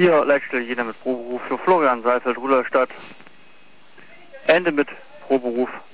Hier Leitstelle Jena mit Proberuf für Florian Seifeld, Rudolstadt. Ende mit Proberuf.